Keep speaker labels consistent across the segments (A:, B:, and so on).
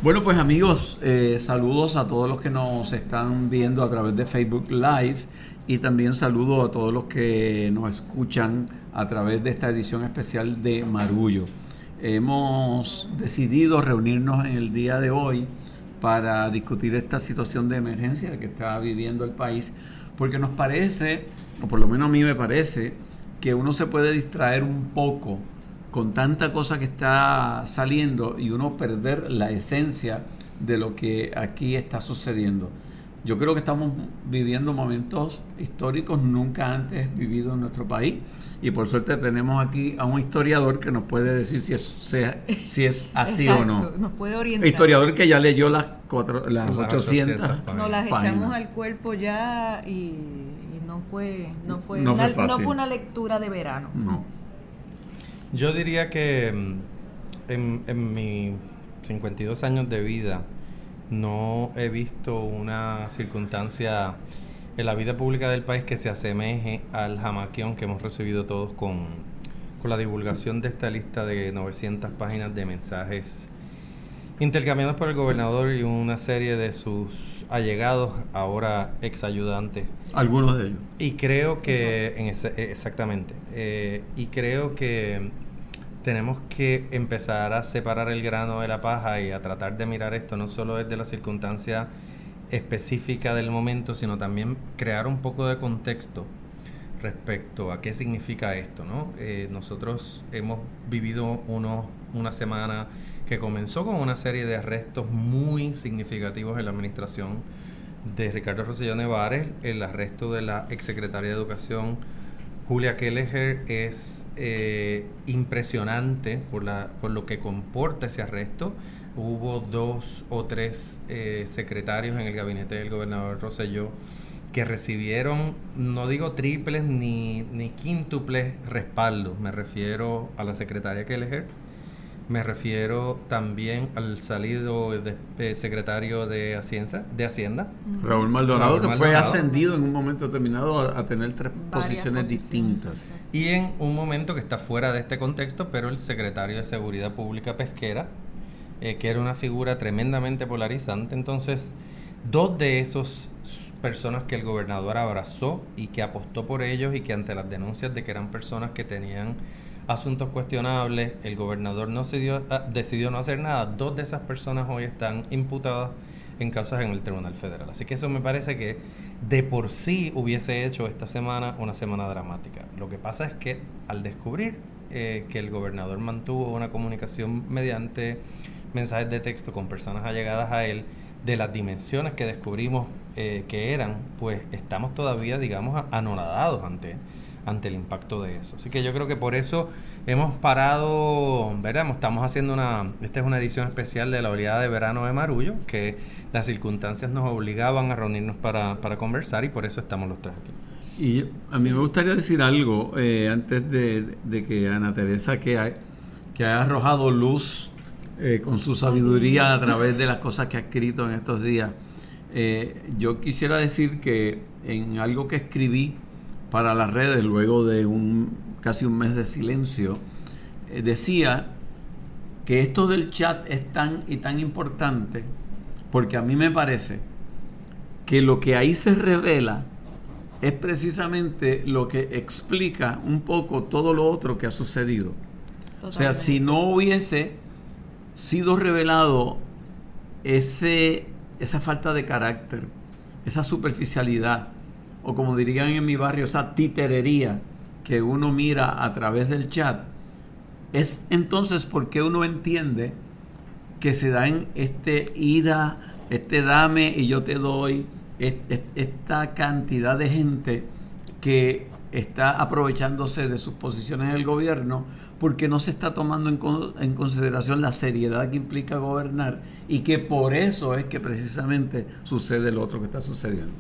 A: Bueno, pues amigos, saludos a todos los que nos están viendo a través de Facebook Live y también saludos a todos los que nos escuchan a través de esta edición especial de Marullo. Hemos decidido reunirnos en el día de hoy para discutir esta situación de emergencia que está viviendo el país, porque nos parece, o por lo menos a mí me parece, que uno se puede distraer un poco con tanta cosa que está saliendo y uno perder la esencia de lo que aquí está sucediendo. Yo creo que estamos viviendo momentos históricos nunca antes vividos en nuestro país y por suerte tenemos aquí a un historiador que nos puede decir si es así o no.
B: Nos puede orientar.
A: Historiador que ya leyó las 800
B: nos las
A: páginas.
B: Echamos al cuerpo ya y no fue una lectura de verano.
A: No.
C: Yo diría que en mis 52 años de vida no he visto una circunstancia en la vida pública del país que se asemeje al jamaquión que hemos recibido todos con la divulgación de esta lista de 900 páginas de mensajes intercambiados por el gobernador y una serie de sus allegados, ahora ex ayudantes.
A: Algunos de ellos.
C: Y creo que, exactamente, y creo que tenemos que empezar a separar el grano de la paja y a tratar de mirar esto no solo desde la circunstancia específica del momento, sino también crear un poco de contexto respecto a qué significa esto, ¿no? Nosotros hemos vivido una semana que comenzó con una serie de arrestos muy significativos en la administración de Ricardo Rosselló Nevares. El arresto de la exsecretaria de Educación, Julia Kelleher, es impresionante por lo que comporta ese arresto. Hubo 2 o 3 secretarios en el gabinete del gobernador Rosselló que recibieron, no digo triples ni quíntuples respaldos. Me refiero a la secretaria Kelleher, me refiero también al salido secretario de Hacienda,
A: Raúl Maldonado, que fue ascendido en un momento determinado a tener 3 posiciones distintas.
C: Y en un momento que está fuera de este contexto, pero el secretario de Seguridad Pública Pesquera, que era una figura tremendamente polarizante. Entonces, 2 de esos personas que el gobernador abrazó y que apostó por ellos y que ante las denuncias de que eran personas que tenían asuntos cuestionables, el gobernador decidió no hacer nada. 2 de esas personas hoy están imputadas en causas en el Tribunal Federal. Así que eso me parece que de por sí hubiese hecho esta semana una semana dramática. Lo que pasa es que al descubrir que el gobernador mantuvo una comunicación mediante mensajes de texto con personas allegadas a él, de las dimensiones que descubrimos que eran, pues estamos todavía, digamos, anonadados ante el impacto de eso. Así que yo creo que por eso hemos parado, ¿verdad? Estamos haciendo esta es una edición especial de la oleada de verano de Marullo, que las circunstancias nos obligaban a reunirnos para conversar y por eso estamos los 3 aquí.
A: Y a mí me gustaría decir algo antes de que Ana Teresa, que ha arrojado luz con su sabiduría a través de las cosas que ha escrito en estos días. Yo quisiera decir que en algo que escribí para las redes luego de casi un mes de silencio, decía que esto del chat es tan importante porque a mí me parece que lo que ahí se revela es precisamente lo que explica un poco todo lo otro que ha sucedido. Totalmente. O sea, si no hubiese sido revelado esa falta de carácter, esa superficialidad, o como dirían en mi barrio, esa titerería que uno mira a través del chat, es entonces porque uno entiende que se dan dame y yo te doy, esta cantidad de gente que está aprovechándose de sus posiciones en el gobierno porque no se está tomando en consideración la seriedad que implica gobernar y que por eso es que precisamente sucede lo otro que está sucediendo.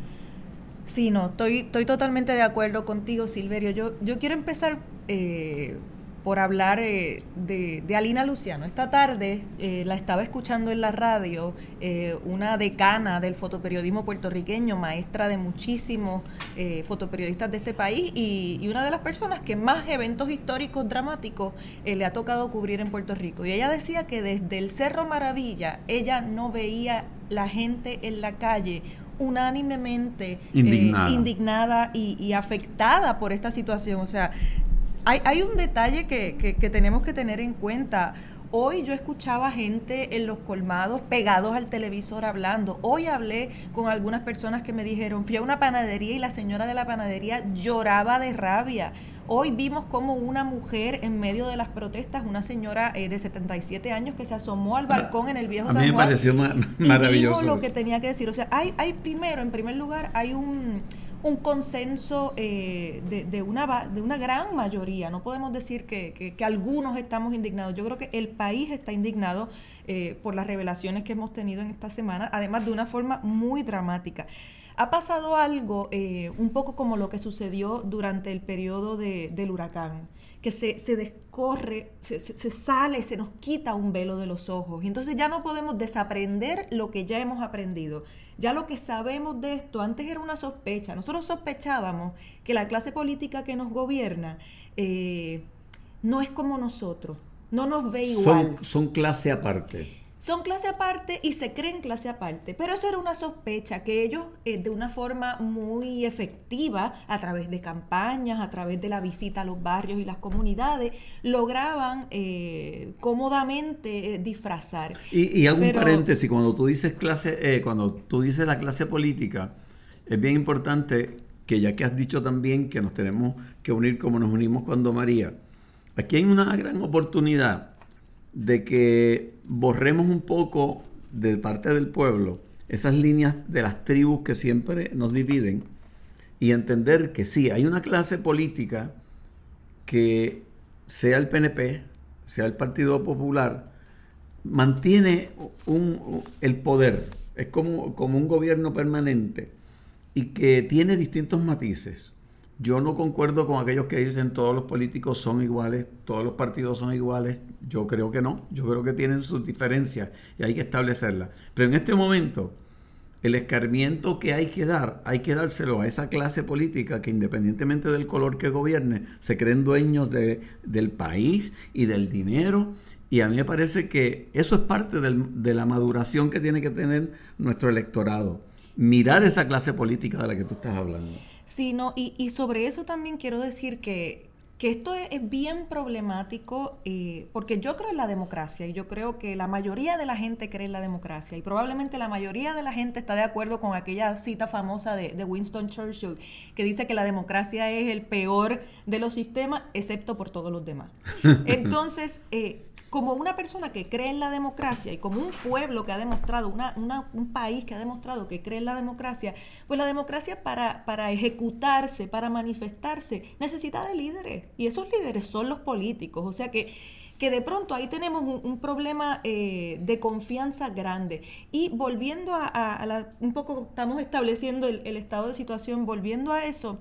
B: Sí, no, estoy totalmente de acuerdo contigo, Silverio. Yo quiero empezar por hablar de Alina Luciano. Esta tarde la estaba escuchando en la radio, una decana del fotoperiodismo puertorriqueño, maestra de muchísimos fotoperiodistas de este país y una de las personas que más eventos históricos dramáticos le ha tocado cubrir en Puerto Rico. Y ella decía que desde el Cerro Maravilla ella no veía la gente en la calle unánimemente indignada y afectada por esta situación. O sea, hay un detalle que tenemos que tener en cuenta. Hoy yo escuchaba gente en los colmados pegados al televisor hablando. Hoy hablé con algunas personas que me dijeron, fui a una panadería y la señora de la panadería lloraba de rabia. Hoy vimos como una mujer en medio de las protestas, una señora de 77 años que se asomó al balcón en el viejo San Juan.
A: A mí me pareció maravilloso.
B: Y dijo lo que tenía que decir. O sea, hay primero, en primer lugar, hay un consenso de una gran mayoría. No podemos decir que algunos estamos indignados. Yo creo que el país está indignado por las revelaciones que hemos tenido en esta semana, además de una forma muy dramática. Ha pasado algo un poco como lo que sucedió durante el periodo del huracán, que se descorre, se sale, se nos quita un velo de los ojos. Y entonces ya no podemos desaprender lo que ya hemos aprendido. Ya lo que sabemos de esto, antes era una sospecha. Nosotros sospechábamos que la clase política que nos gobierna no es como nosotros, no nos ve igual.
A: Son clase aparte.
B: Son clase aparte y se creen clase aparte, pero eso era una sospecha que ellos de una forma muy efectiva, a través de campañas, a través de la visita a los barrios y las comunidades, lograban cómodamente disfrazar.
A: Y hago un paréntesis, cuando tú dices la clase política, es bien importante que ya que has dicho también que nos tenemos que unir como nos unimos cuando María, aquí hay una gran oportunidad de que borremos un poco de parte del pueblo esas líneas de las tribus que siempre nos dividen y entender que sí, hay una clase política que, sea el PNP, sea el Partido Popular, mantiene el poder, es como un gobierno permanente y que tiene distintos matices. Yo no concuerdo con aquellos que dicen todos los políticos son iguales, todos los partidos son iguales. Yo creo que no. Yo creo que tienen sus diferencias y hay que establecerlas. Pero en este momento, el escarmiento que hay que dárselo a esa clase política que independientemente del color que gobierne, se creen dueños del país y del dinero. Y a mí me parece que eso es parte de la maduración que tiene que tener nuestro electorado. Mirar esa clase política de la que tú estás hablando.
B: Sí, no, y sobre eso también quiero decir que esto es bien problemático porque yo creo en la democracia y yo creo que la mayoría de la gente cree en la democracia y probablemente la mayoría de la gente está de acuerdo con aquella cita famosa de Winston Churchill que dice que la democracia es el peor de los sistemas excepto por todos los demás. Entonces, como una persona que cree en la democracia y como un pueblo que ha demostrado, un país que ha demostrado que cree en la democracia, pues la democracia para ejecutarse, para manifestarse, necesita de líderes. Y esos líderes son los políticos. O sea que de pronto ahí tenemos un problema de confianza grande. Y volviendo un poco, estamos estableciendo el estado de situación, volviendo a eso,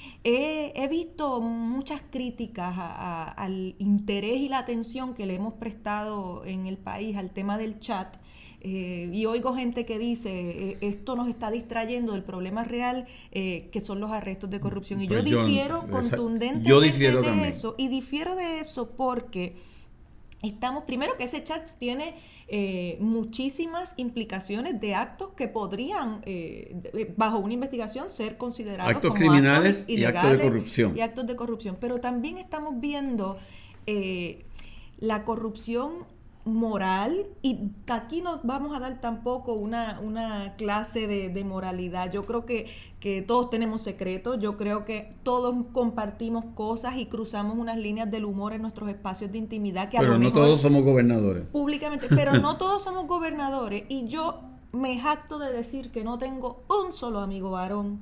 B: he visto muchas críticas al interés y la atención que le hemos prestado en el país al tema del chat y oigo gente que dice esto nos está distrayendo del problema real que son los arrestos de corrupción y pues yo difiero contundentemente de eso y difiero de eso porque estamos, primero que ese chat tiene muchísimas implicaciones de actos que podrían, bajo una investigación, ser considerados
A: actos
B: como
A: criminales
B: actos
A: y actos de corrupción.
B: Y actos de corrupción. Pero también estamos viendo la corrupción moral y aquí no vamos a dar tampoco una clase de moralidad. Yo creo que todos tenemos secretos, yo creo que todos compartimos cosas y cruzamos unas líneas del humor en nuestros espacios de intimidad que
A: pero no todos somos gobernadores
B: públicamente, pero no todos somos gobernadores y yo me jacto de decir que no tengo un solo amigo varón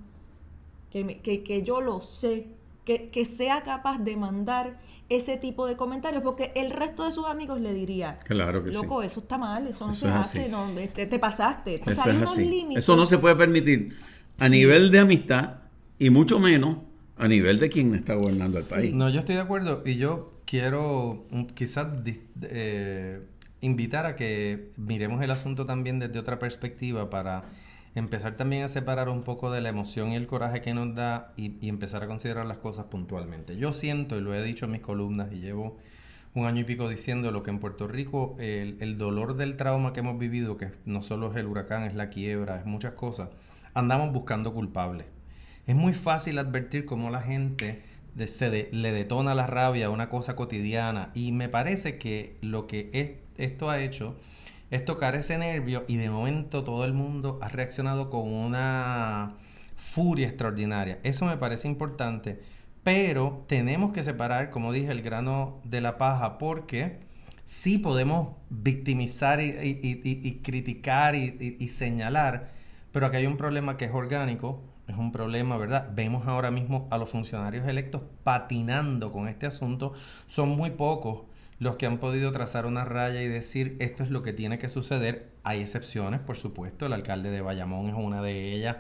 B: que yo lo sé que sea capaz de mandar ese tipo de comentarios, porque el resto de sus amigos le diría,
A: claro que
B: loco, sí. Eso está mal, eso no se hace, no, te pasaste.
A: Entonces, hay unos límites. Eso no se puede permitir a nivel de amistad y mucho menos a nivel de quien está gobernando el país.
C: No, yo estoy de acuerdo y yo quiero quizás invitar a que miremos el asunto también desde otra perspectiva para empezar también a separar un poco de la emoción y el coraje que nos da y empezar a considerar las cosas puntualmente. Yo siento, y lo he dicho en mis columnas y llevo 1 año y pico diciéndolo, que en Puerto Rico el dolor del trauma que hemos vivido, que no solo es el huracán, es la quiebra, es muchas cosas, andamos buscando culpables. Es muy fácil advertir cómo la gente le detona la rabia a una cosa cotidiana, y me parece que lo que esto ha hecho es tocar ese nervio, y de momento todo el mundo ha reaccionado con una furia extraordinaria. Eso me parece importante, pero tenemos que separar, como dije, el grano de la paja, porque sí podemos victimizar y criticar y señalar, pero aquí hay un problema que es orgánico. Es un problema, ¿verdad? Vemos ahora mismo a los funcionarios electos patinando con este asunto. Son muy pocos los que han podido trazar una raya y decir esto es lo que tiene que suceder. Hay excepciones, por supuesto. El alcalde de Bayamón es una de ellas.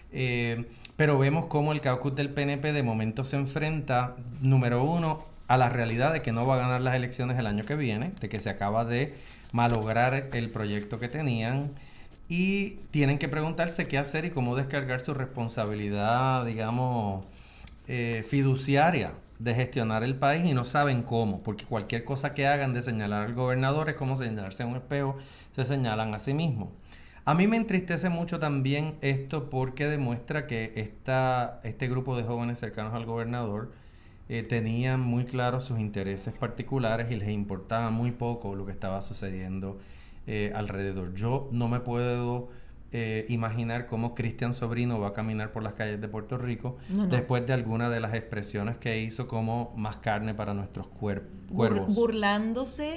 C: Pero vemos cómo el caucus del PNP de momento se enfrenta, número uno, a la realidad de que no va a ganar las elecciones el año que viene, de que se acaba de malograr el proyecto que tenían. Y tienen que preguntarse qué hacer y cómo descargar su responsabilidad, digamos, fiduciaria de gestionar el país, y no saben cómo, porque cualquier cosa que hagan de señalar al gobernador es como señalarse en un espejo, se señalan a sí mismos. A mí me entristece mucho también esto, porque demuestra que este grupo de jóvenes cercanos al gobernador tenían muy claros sus intereses particulares y les importaba muy poco lo que estaba sucediendo alrededor. Yo no me puedo imaginar cómo Cristian Sobrino va a caminar por las calles de Puerto Rico después de alguna de las expresiones que hizo, como más carne para nuestros cuervos.
B: Burlándose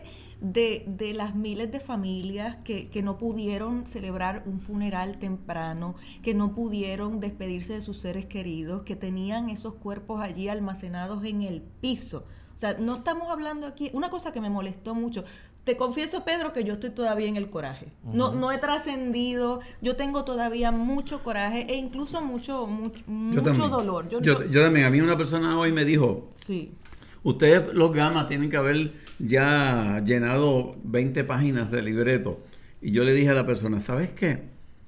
B: de las miles de familias que no pudieron celebrar un funeral temprano, que no pudieron despedirse de sus seres queridos, que tenían esos cuerpos allí almacenados en el piso. O sea, no estamos hablando aquí. Una cosa que me molestó mucho, te confieso, Pedro, que yo estoy todavía en el coraje. No he trascendido, yo tengo todavía mucho coraje e incluso mucho dolor.
A: Yo también, a mí una persona hoy me dijo,
B: sí,
A: ustedes los Gamas tienen que haber ya llenado 20 páginas de libreto. Y yo le dije a la persona, ¿sabes qué?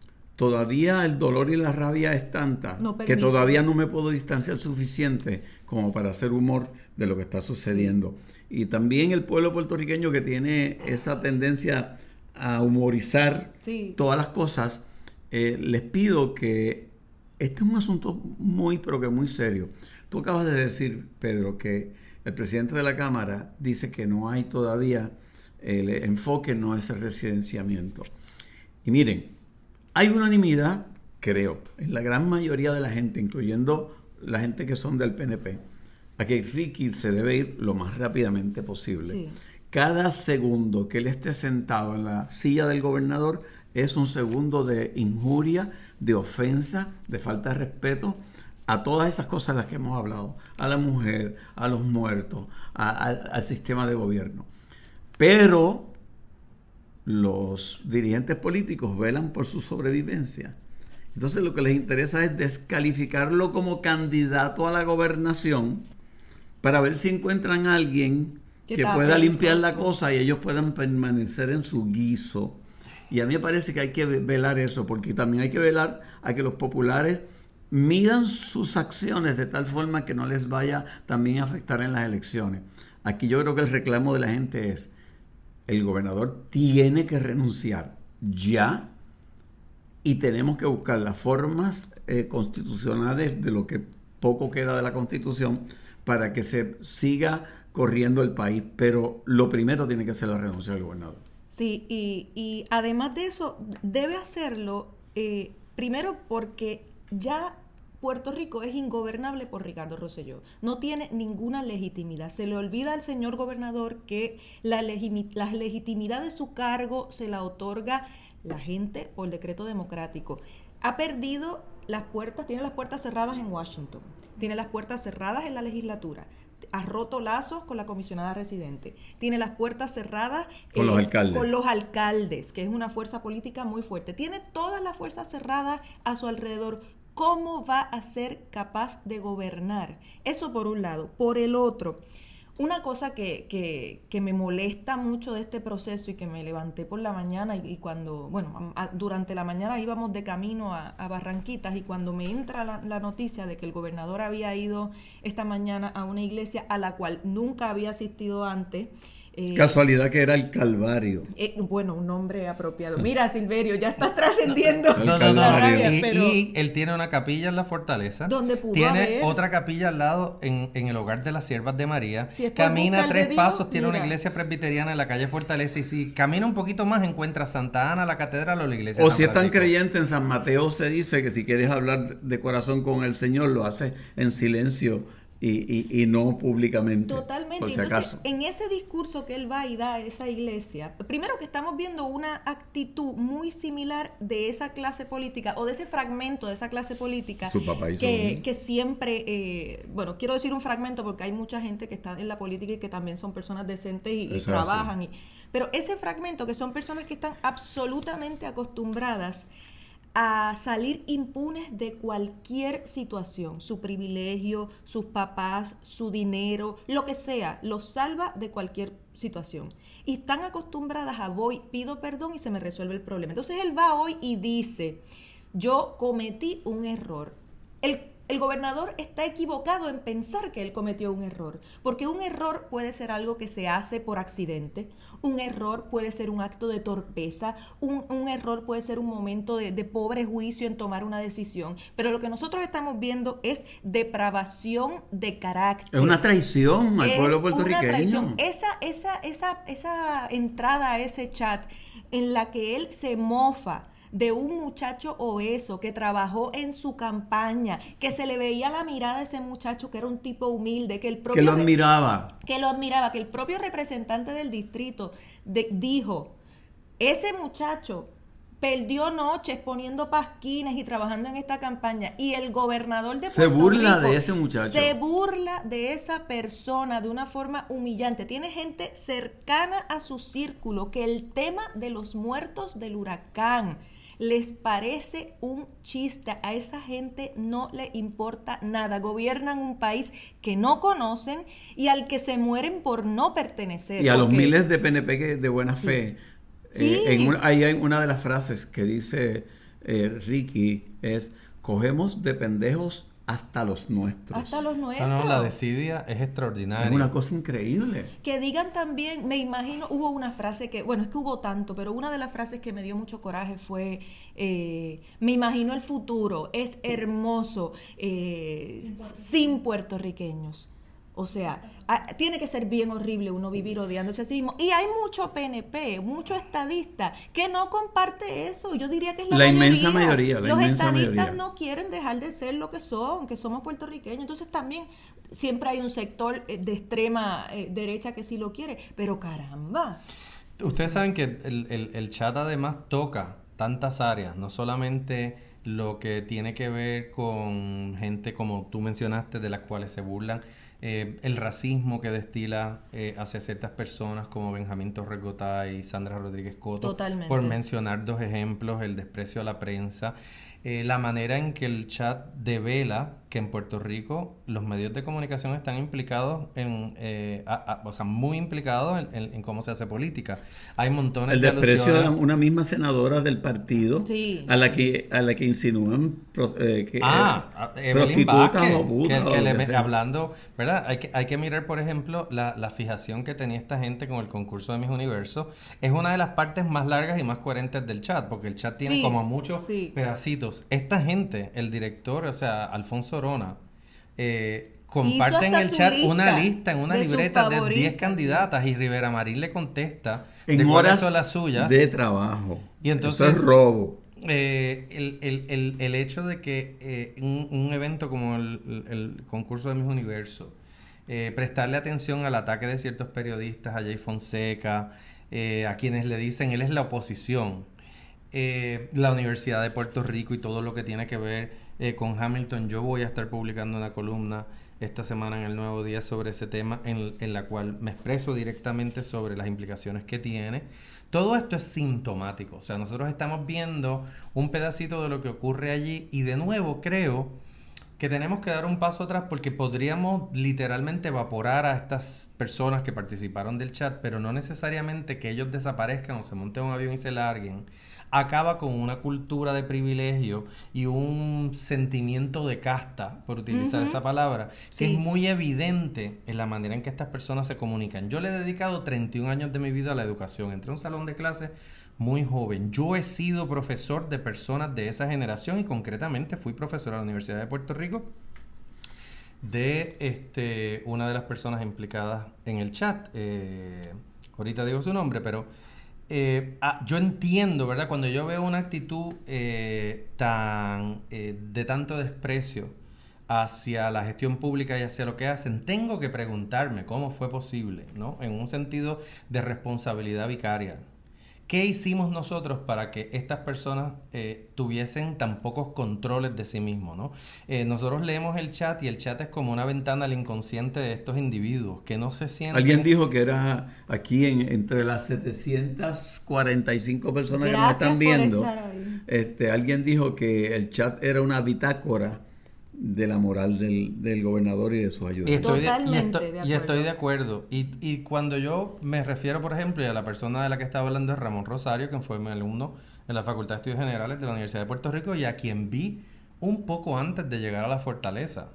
A: Todavía el dolor y la rabia es tanta que todavía no me puedo distanciar suficiente como para hacer humor de lo que está sucediendo. Sí. Y también el pueblo puertorriqueño, que tiene esa tendencia a humorizar todas las cosas, les pido que este es un asunto pero que muy serio. Tú acabas de decir, Pedro, que el presidente de la Cámara dice que no hay todavía, el enfoque no es el residenciamiento. Y miren, hay unanimidad, creo, en la gran mayoría de la gente, incluyendo la gente que son del PNP, a que Ricky se debe ir lo más rápidamente posible. Sí. Cada segundo que él esté sentado en la silla del gobernador es un segundo de injuria, de ofensa, de falta de respeto a todas esas cosas de las que hemos hablado, a la mujer, a los muertos, al sistema de gobierno. Pero los dirigentes políticos velan por su sobrevivencia. Entonces lo que les interesa es descalificarlo como candidato a la gobernación para ver si encuentran a alguien que pueda limpiar la cosa y ellos puedan permanecer en su guiso. Y a mí me parece que hay que velar eso, porque también hay que velar a que los populares midan sus acciones de tal forma que no les vaya también a afectar en las elecciones. Aquí yo creo que el reclamo de la gente es: el gobernador tiene que renunciar ya, y tenemos que buscar las formas constitucionales de lo que poco queda de la Constitución para que se siga corriendo el país. Pero lo primero tiene que ser la renuncia del gobernador.
B: Sí, y además de eso, debe hacerlo primero porque ya Puerto Rico es ingobernable por Ricardo Rosselló. No tiene ninguna legitimidad. Se le olvida al señor gobernador que la legitimidad de su cargo se la otorga la gente por decreto democrático. Ha perdido las puertas, tiene las puertas cerradas en Washington, tiene las puertas cerradas en la legislatura, ha roto lazos con la comisionada residente, tiene las puertas cerradas
A: con los
B: alcaldes, que es una fuerza política muy fuerte, tiene todas las fuerzas cerradas a su alrededor. ¿Cómo va a ser capaz de gobernar? Eso por un lado. Por el otro, Una cosa que me molesta mucho de este proceso y que me levanté por la mañana y cuando, bueno, durante la mañana íbamos de camino a Barranquitas y cuando me entra la noticia de que el gobernador había ido esta mañana a una iglesia a la cual nunca había asistido antes.
A: Casualidad que era el Calvario.
B: Bueno, un nombre apropiado. Mira, Silverio, ya estás trascendiendo
A: El
B: la
A: Calvario.
B: rabia, pero
C: Y él tiene una capilla en la fortaleza.
B: donde pudo
C: tiene
B: haber.
C: otra capilla al lado en el hogar de las siervas de María.
B: Si es por
C: Camina
B: busca el de
C: 3
B: Dios,
C: pasos, tiene una
B: mira.
C: iglesia presbiteriana en la calle Fortaleza. Y si camina un poquito más, encuentra Santa Ana, la catedral o la iglesia
A: O
C: de San
A: si es tan
C: Francisco.
A: creyente, en San Mateo se dice que si quieres hablar de corazón con el Señor, lo haces en silencio y no públicamente.
B: Totalmente.
A: Por si
B: Entonces,
A: acaso.
B: en ese discurso que él va y da a esa iglesia, primero que estamos viendo una actitud muy similar de esa clase política o de ese fragmento de esa clase política
A: Su papá hizo lo mismo.
B: que siempre, bueno, quiero decir un fragmento porque hay mucha gente que está en la política y que también son personas decentes y
A: Eso es
B: trabajan. Pero ese fragmento que son personas que están absolutamente acostumbradas a salir impunes de cualquier situación, su privilegio, sus papás, su dinero, lo que sea, los salva de cualquier situación. Y están acostumbradas a voy, pido perdón y se me resuelve el problema. Entonces él va hoy y dice, yo cometí un error. El gobernador está equivocado en pensar que él cometió un error, porque un error puede ser algo que se hace por accidente, un error puede ser un acto de torpeza, un error puede ser un momento de pobre juicio en tomar una decisión, pero lo que nosotros estamos viendo es depravación de carácter.
A: Es una traición al
B: Es
A: pueblo
B: una
A: puertorriqueño.
B: traición. Esa entrada a ese chat en la que él se mofa de un muchacho obeso que trabajó en su campaña, que se le veía la mirada a ese muchacho que era un tipo humilde, que el propio
A: Que lo admiraba.
B: que el propio representante del distrito dijo, ese muchacho perdió noches poniendo pasquines y trabajando en esta campaña, y el gobernador de
A: Se
B: Puerto
A: burla
B: Rico
A: de ese muchacho.
B: se burla de esa persona de una forma humillante. Tiene gente cercana a su círculo que el tema de los muertos del huracán les parece un chiste. A esa gente no le importa nada. Gobiernan un país que no conocen y al que se mueren por no pertenecer.
A: Y a los
B: porque-
A: miles de PNP de buena fe.
B: Sí.
A: Ahí hay una de las frases que dice Ricky, es, cogemos de pendejos hasta los nuestros.
B: Hasta los nuestros.
C: No, la desidia es extraordinaria.
A: Es una cosa increíble.
B: Que digan también, me imagino, hubo una frase que, bueno, es que hubo tanto, pero una de las frases que me dio mucho coraje fue, me imagino el futuro, es hermoso, sin puertorriqueños. O sea, tiene que ser bien horrible uno vivir odiándose a sí mismo. Y hay mucho PNP, mucho estadista que no comparte eso. Yo diría que es
A: La inmensa mayoría, la
B: Los
A: inmensa
B: estadistas
A: mayoría.
B: no quieren dejar de ser lo que son, que somos puertorriqueños. Entonces también siempre hay un sector de extrema derecha que sí lo quiere. Pero caramba.
C: Ustedes saben que el chat además toca tantas áreas, no solamente lo que tiene que ver con gente como tú mencionaste, de las cuales se burlan, el racismo que destila hacia ciertas personas como Benjamín Torres Gotay y Sandra Rodríguez Coto,
B: Totalmente.
C: por mencionar dos ejemplos, el desprecio a la prensa, la manera en que el chat devela que en Puerto Rico los medios de comunicación están implicados o sea, muy implicados en cómo se hace política. Hay montones
A: El
C: de
A: desprecio a
C: alusiones.
A: una misma senadora del partido,
B: Sí.
A: a la que insinúan que
C: Evelyn
A: prostitutas
C: Vázquez,
A: o putas
C: que
A: o lo
C: le
A: que sea.
C: hablando, ¿verdad? Hay que mirar, por ejemplo, la fijación que tenía esta gente con el concurso de Miss Universo. Es una de las partes más largas y más coherentes del chat, porque el chat tiene
B: Sí,
C: como muchos
B: sí.
C: pedacitos. Esta gente, el director, o sea, Alfonso Orona, comparten
B: hasta
C: el
B: su
C: chat
B: lista
C: una lista en una
B: de sus
C: libreta de 10
B: favoritas,
C: candidatas y Rivera Marín le contesta
A: En
C: de cuáles
A: horas
C: son las suyas.
A: de trabajo.
C: Y entonces,
A: eso es robo.
C: el hecho de que un evento como el concurso de Miss Universo, prestarle atención al ataque de ciertos periodistas, a Jay Fonseca, a quienes le dicen él es la oposición, la Universidad de Puerto Rico y todo lo que tiene que ver con Hamilton. Yo voy a estar publicando una columna esta semana en El Nuevo Día sobre ese tema, en la cual me expreso directamente sobre las implicaciones que tiene. Todo esto es sintomático, o sea, nosotros estamos viendo un pedacito de lo que ocurre allí y de nuevo creo que tenemos que dar un paso atrás porque podríamos literalmente evaporar a estas personas que participaron del chat, pero no necesariamente que ellos desaparezcan o se monten un avión y se larguen. Acaba con una cultura de privilegio y un sentimiento de casta, por utilizar esa palabra, que es muy evidente en la manera en que estas personas se comunican. Yo le he dedicado 31 años de mi vida a la educación. Entré a un salón de clases muy joven. Yo he sido profesor de personas de esa generación y concretamente fui profesor a la Universidad de Puerto Rico de una de las personas implicadas en el chat. Ahorita digo su nombre, pero yo entiendo, ¿verdad? Cuando yo veo una actitud de tanto desprecio hacia la gestión pública y hacia lo que hacen, tengo que preguntarme cómo fue posible, ¿no? En un sentido de responsabilidad vicaria. ¿Qué hicimos nosotros para que estas personas tuviesen tan pocos controles de sí mismos, ¿no? Nosotros leemos el chat y el chat es como una ventana al inconsciente de estos individuos que no se sienten...
A: Alguien dijo que era aquí entre las 745 personas que nos están viendo, alguien dijo que el chat era una bitácora de la moral del gobernador y de sus ayudantes.
C: Y estoy de acuerdo. Y cuando yo me refiero, por ejemplo, a la persona de la que estaba hablando es Ramón Rosario, quien fue mi alumno en la Facultad de Estudios Generales de la Universidad de Puerto Rico y a quien vi un poco antes de llegar a la Fortaleza.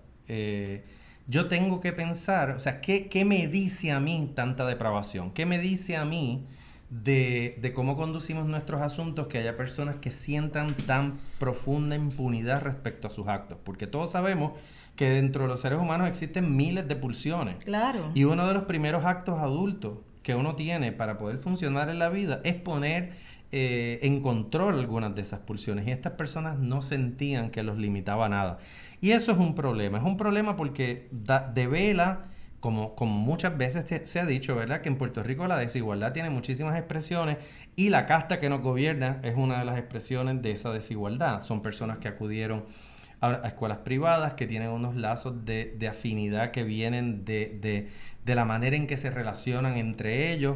C: Yo tengo que pensar, o sea, ¿qué me dice a mí tanta depravación? ¿Qué me dice a mí de cómo conducimos nuestros asuntos que haya personas que sientan tan profunda impunidad respecto a sus actos? Porque todos sabemos que dentro de los seres humanos existen miles de pulsiones.
B: Claro.
C: Y uno de los primeros actos adultos que uno tiene para poder funcionar en la vida es poner en control algunas de esas pulsiones. Y estas personas no sentían que los limitaba nada. Y eso es un problema. Es un problema porque devela... Como muchas veces se ha dicho, ¿verdad? Que en Puerto Rico la desigualdad tiene muchísimas expresiones y la casta que nos gobierna es una de las expresiones de esa desigualdad. Son personas que acudieron a escuelas privadas, que tienen unos lazos de afinidad que vienen de la manera en que se relacionan entre ellos.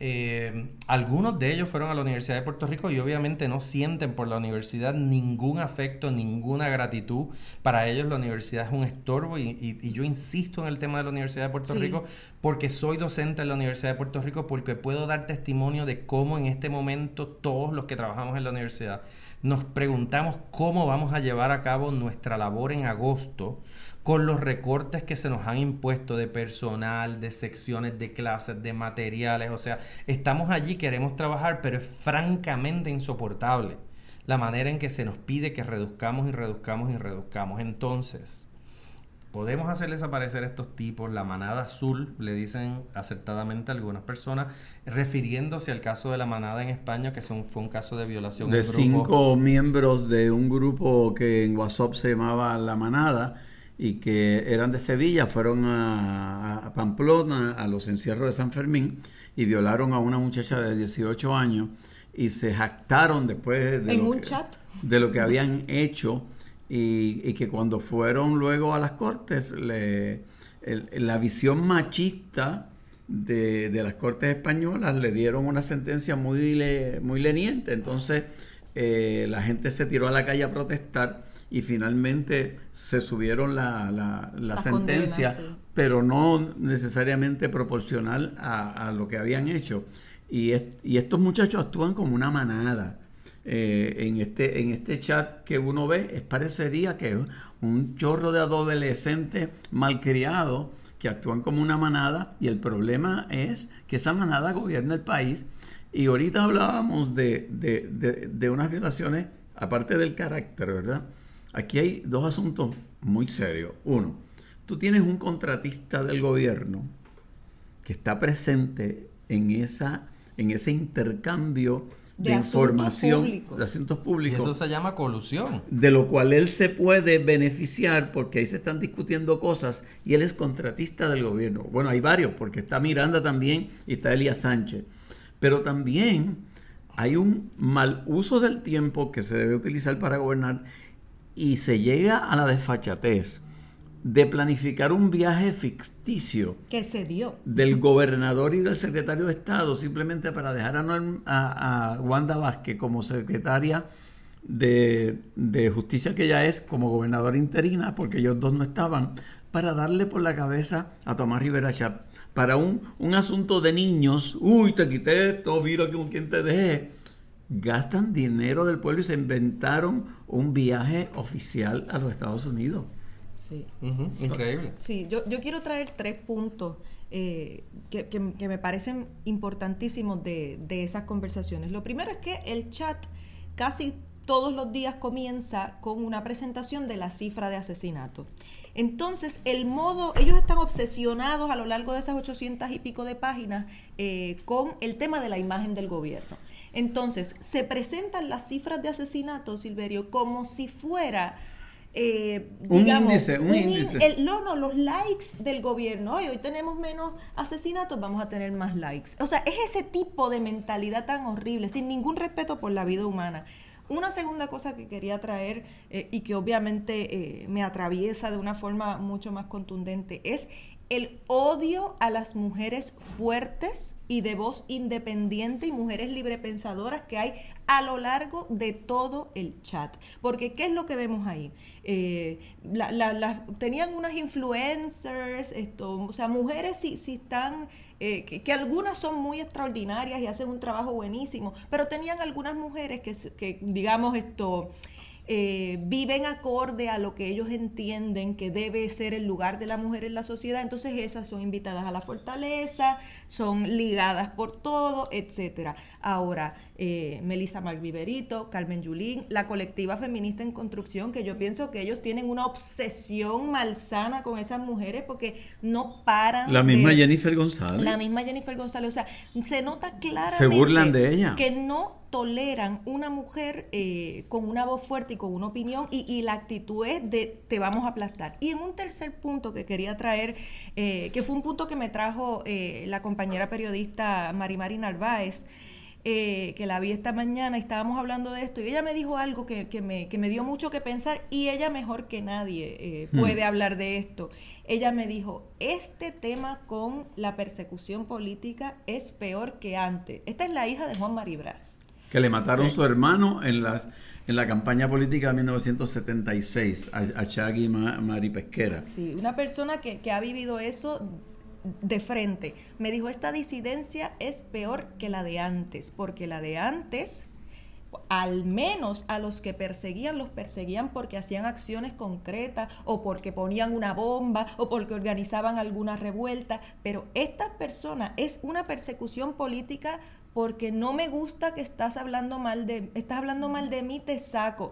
C: Algunos de ellos fueron a la Universidad de Puerto Rico y obviamente no sienten por la universidad ningún afecto, ninguna gratitud. Para ellos la universidad es un estorbo y yo insisto en el tema de la Universidad de Puerto Rico porque soy docente en la Universidad de Puerto Rico, porque puedo dar testimonio de cómo en este momento todos los que trabajamos en la universidad nos preguntamos cómo vamos a llevar a cabo nuestra labor en agosto con los recortes que se nos han impuesto de personal, de secciones de clases, de materiales. O sea, estamos allí, queremos trabajar, pero es francamente insoportable la manera en que se nos pide que reduzcamos y reduzcamos y reduzcamos. Entonces, podemos hacer desaparecer estos tipos, la manada azul, le dicen acertadamente algunas personas, refiriéndose al caso de la manada en España, que fue un caso de violación
A: de 5 miembros de un grupo que en WhatsApp se llamaba La Manada, y que eran de Sevilla, fueron a Pamplona, a los encierros de San Fermín, y violaron a una muchacha de 18 años, y se jactaron después de lo que habían hecho, y que cuando fueron luego a las cortes, la visión machista de las cortes españolas le dieron una sentencia muy leniente. Entonces la gente se tiró a la calle a protestar, y finalmente se subieron la sentencia, condena, pero no necesariamente proporcional a lo que habían hecho. Y estos muchachos actúan como una manada. En este chat que uno ve, parecería que es un chorro de adolescentes malcriados que actúan como una manada, y el problema es que esa manada gobierna el país. Y ahorita hablábamos de unas violaciones, aparte del carácter, ¿verdad? Aquí hay 2 asuntos muy serios. Uno, tú tienes un contratista del gobierno que está presente en ese intercambio de información, de asuntos públicos.
C: Y eso se llama colusión.
A: De lo cual él se puede beneficiar, porque ahí se están discutiendo cosas, y él es contratista del gobierno. Bueno, hay varios, porque está Miranda también y está Elías Sánchez. Pero también hay un mal uso del tiempo que se debe utilizar para gobernar, y se llega a la desfachatez de planificar un viaje ficticio
B: que se dio
A: del gobernador y del secretario de Estado simplemente para dejar a Wanda Vázquez como secretaria de justicia que ella es como gobernadora interina, porque ellos dos no estaban, para darle por la cabeza a Tomás Rivera Chatz para un asunto de niños. Uy, te quité esto, mira con quién te dejé. Gastan dinero del pueblo y se inventaron un viaje oficial a los Estados Unidos.
B: Sí.
C: Increíble.
B: Sí, yo quiero traer 3 puntos que me parecen importantísimos de esas conversaciones. Lo primero es que el chat casi todos los días comienza con una presentación de la cifra de asesinatos. Entonces, ellos están obsesionados a lo largo de esas 800 y pico de páginas con el tema de la imagen del gobierno. Entonces, se presentan las cifras de asesinatos, Silverio, como si fuera... digamos, un índice. Los likes del gobierno. Hoy tenemos menos asesinatos, vamos a tener más likes. O sea, es ese tipo de mentalidad tan horrible, sin ningún respeto por la vida humana. Una segunda cosa que quería traer y que obviamente me atraviesa de una forma mucho más contundente es el odio a las mujeres fuertes y de voz independiente y mujeres librepensadoras que hay a lo largo de todo el chat. Porque, ¿qué es lo que vemos ahí? Tenían unas influencers, o sea, mujeres sí están... que algunas son muy extraordinarias y hacen un trabajo buenísimo, pero tenían algunas mujeres que digamos, viven acorde a lo que ellos entienden que debe ser el lugar de la mujer en la sociedad. Entonces esas son invitadas a la fortaleza, son ligadas por todo, etcétera. Ahora, Melissa Malviverito, Carmen Yulín, la colectiva feminista en construcción, que yo pienso que ellos tienen una obsesión malsana con esas mujeres porque no paran.
A: La misma Jennifer González.
B: La misma Jennifer González, o sea, se nota claramente
A: se burlan de ella,
B: que no toleran una mujer con una voz fuerte y con una opinión y la actitud es de te vamos a aplastar. Y en un tercer punto que quería traer, que fue un punto que me trajo la compañera periodista Mari Narváez, que la vi esta mañana y estábamos hablando de esto y ella me dijo algo que me dio mucho que pensar y ella mejor que nadie puede hablar de esto. Ella me dijo, este tema con la persecución política es peor que antes. Esta es la hija de Juan Maribraz.
A: Que le mataron su hermano en la campaña política de 1976 a Chagui Mari Pesquera.
B: Sí, una persona que ha vivido eso de frente. Me dijo, esta disidencia es peor que la de antes, porque la de antes, al menos a los que los perseguían porque hacían acciones concretas o porque ponían una bomba o porque organizaban alguna revuelta, pero esta persona es una persecución política porque no me gusta que estás hablando mal de mí, te saco.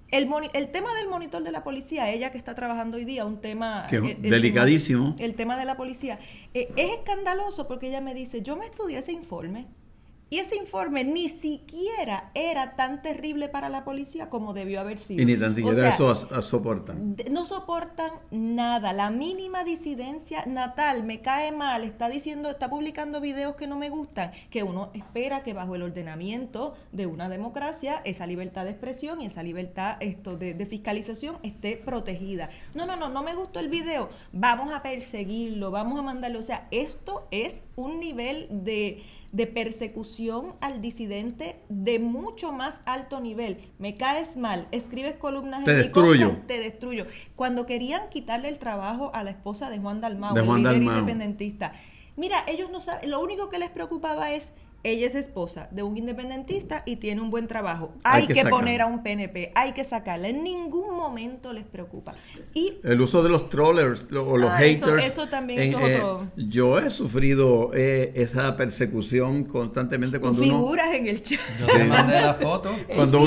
B: El tema del monitor de la policía, ella que está trabajando hoy día, un tema...
A: delicadísimo.
B: El tema de la policía. Es escandaloso porque ella me dice, yo me estudié ese informe y ese informe ni siquiera era tan terrible para la policía como debió haber sido.
A: Y ni tan siquiera eso soportan.
B: No soportan nada. La mínima disidencia, Natal, me cae mal, está publicando videos que no me gustan, que uno espera que bajo el ordenamiento de una democracia esa libertad de expresión y esa libertad de fiscalización esté protegida. No me gustó el video, vamos a perseguirlo, vamos a mandarlo. O sea, esto es un nivel de persecución al disidente de mucho más alto nivel. Me caes mal, escribes columnas
A: te destruyo.
B: Te destruyo. Cuando querían quitarle el trabajo a la esposa de Juan Dalmau, el líder independentista, mira, ellos no saben, lo único que les preocupaba es ella es esposa de un independentista y tiene un buen trabajo. Hay que poner a un PNP, hay que sacarla. En ningún momento les preocupa. Y
A: el uso de los trollers o los haters.
B: Eso también es otro.
A: Yo he sufrido esa persecución constantemente cuando
B: figuras en el chat.
C: Yo te mandé la foto.
A: Cuando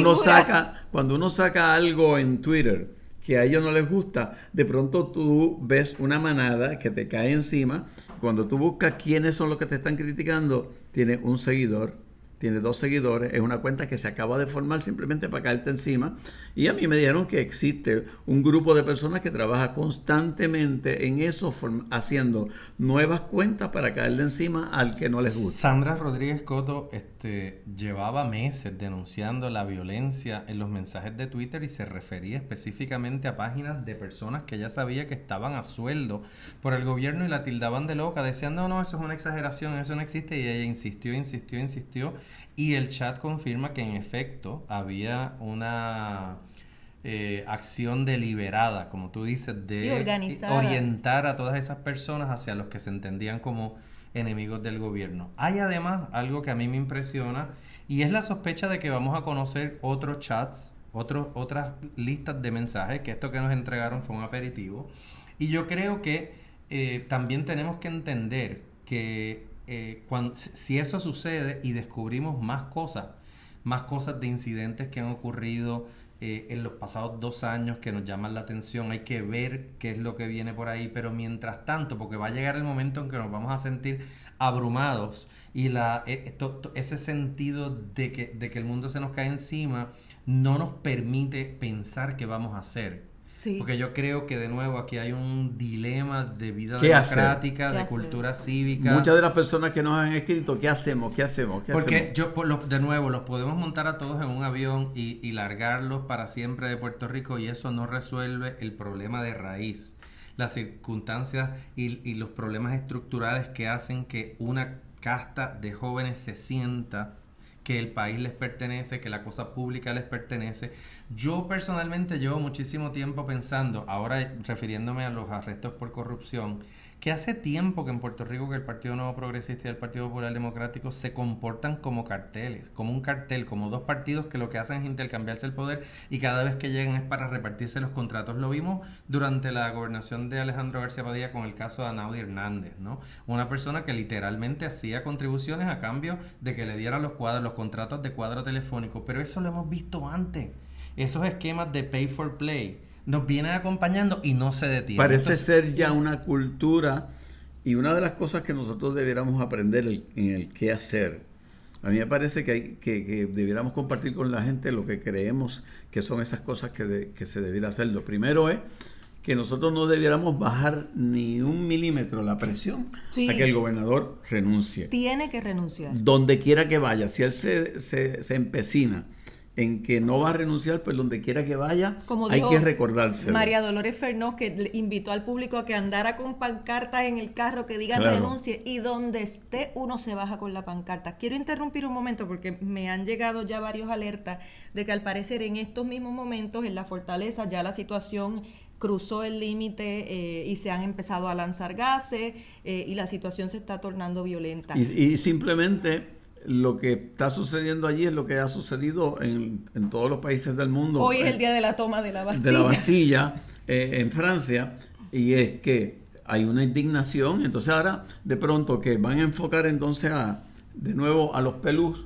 A: uno saca algo en Twitter que a ellos no les gusta, de pronto tú ves una manada que te cae encima. Cuando tú buscas quiénes son los que te están criticando, tiene un seguidor, tiene 2 seguidores, es una cuenta que se acaba de formar simplemente para caerte encima. Y a mí me dijeron que existe un grupo de personas que trabaja constantemente en eso, haciendo nuevas cuentas para caerle encima al que no les gusta.
C: Sandra Rodríguez Coto llevaba meses denunciando la violencia en los mensajes de Twitter y se refería específicamente a páginas de personas que ella sabía que estaban a sueldo por el gobierno y la tildaban de loca. Decían, no, eso es una exageración, eso no existe. Y ella insistió y el chat confirma que en efecto había una acción deliberada, como tú dices, de orientar a todas esas personas hacia los que se entendían como enemigos del gobierno. Hay además algo que a mí me impresiona, y es la sospecha de que vamos a conocer otros chats, otras listas de mensajes, que esto que nos entregaron fue un aperitivo. Y yo creo que también tenemos que entender que si eso sucede y descubrimos más cosas de incidentes que han ocurrido en los pasados 2 años que nos llaman la atención, hay que ver qué es lo que viene por ahí, pero mientras tanto, porque va a llegar el momento en que nos vamos a sentir abrumados y ese sentido de que el mundo se nos cae encima no nos permite pensar qué vamos a hacer. Sí. Porque yo creo que de nuevo aquí hay un dilema de vida democrática, de cultura cívica.
A: Muchas de las personas que nos han escrito, ¿qué hacemos?
C: Porque de nuevo, los podemos montar a todos en un avión y largarlos para siempre de Puerto Rico, y eso no resuelve el problema de raíz. Las circunstancias y los problemas estructurales que hacen que una casta de jóvenes se sienta que el país les pertenece, que la cosa pública les pertenece. Yo personalmente llevo muchísimo tiempo pensando, ahora refiriéndome a los arrestos por corrupción, que hace tiempo que en Puerto Rico que el Partido Nuevo Progresista y el Partido Popular Democrático se comportan como carteles, como un cartel, como dos partidos que lo que hacen es intercambiarse el poder y cada vez que llegan es para repartirse los contratos. Lo vimos durante la gobernación de Alejandro García Padilla con el caso de Anaudi Hernández, ¿no? Una persona que literalmente hacía contribuciones a cambio de que le dieran los contratos de cuadro telefónico, pero eso lo hemos visto antes. Esos esquemas de pay for play nos vienen acompañando y no se detienen.
A: Parece ser ya una cultura, y una de las cosas que nosotros debiéramos aprender en el qué hacer. A mí me parece que debiéramos compartir con la gente lo que creemos que son esas cosas que se debiera hacer. Lo primero es que nosotros no debiéramos bajar ni 1 milímetro la presión a que el gobernador renuncie.
B: Tiene que renunciar.
A: Donde quiera que vaya, si él se empecina en que no va a renunciar, pues donde quiera que vaya, hay que recordárselo.
B: María Dolores Fernós, que invitó al público a que andara con pancartas en el carro que digan renuncie, y donde esté uno se baja con la pancarta. Quiero interrumpir un momento porque me han llegado ya varios alertas de que al parecer en estos mismos momentos en la Fortaleza ya la situación cruzó el límite y se han empezado a lanzar gases y la situación se está tornando violenta.
A: Y simplemente lo que está sucediendo allí es lo que ha sucedido en todos los países del mundo.
B: Hoy es el día de la toma de la Bastilla.
A: De la Bastilla en Francia, y es que hay una indignación. Entonces ahora de pronto que van a enfocar entonces de nuevo a los pelús.